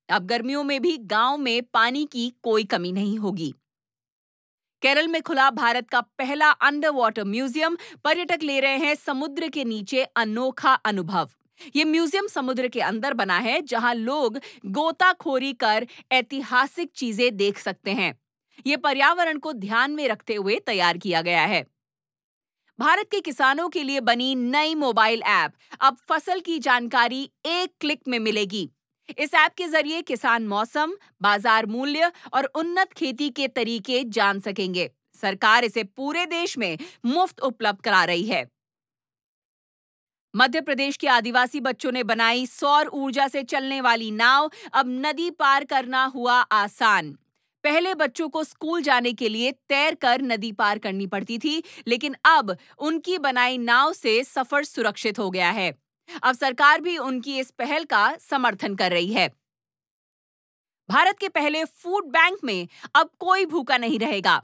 अब गर्मियों में भी गांव में पानी की कोई कमी नहीं होगी। केरल में खुला भारत का पहला अंडर वाटर म्यूजियम। पर्यटक ले रहे हैं समुद्र के नीचे अनोखा अनुभव। ये म्यूजियम समुद्र के अंदर बना है, जहां लोग गोताखोरी कर ऐतिहासिक चीजें देख सकते हैं। ये पर्यावरण को ध्यान में रखते हुए तैयार किया गया है। भारत के किसानों के लिए बनी नई मोबाइल ऐप। अब फसल की जानकारी एक क्लिक में मिलेगी। इस ऐप के जरिए किसान मौसम, बाजार मूल्य और उन्नत खेती के तरीके जान सकेंगे। सरकार इसे पूरे देश में मुफ्त उपलब्ध करा रही है। मध्य प्रदेश के आदिवासी बच्चों ने बनाई सौर ऊर्जा से चलने वाली नाव। अब नदी पार करना हुआ आसान। पहले बच्चों को स्कूल जाने के लिए तैरकर नदी पार करनी पड़ती थी, लेकिन अब उनकी बनाई नाव से सफर सुरक्षित हो गया है। अब सरकार भी उनकी इस पहल का समर्थन कर रही है। भारत के पहले फूड बैंक में अब कोई भूखा नहीं रहेगा।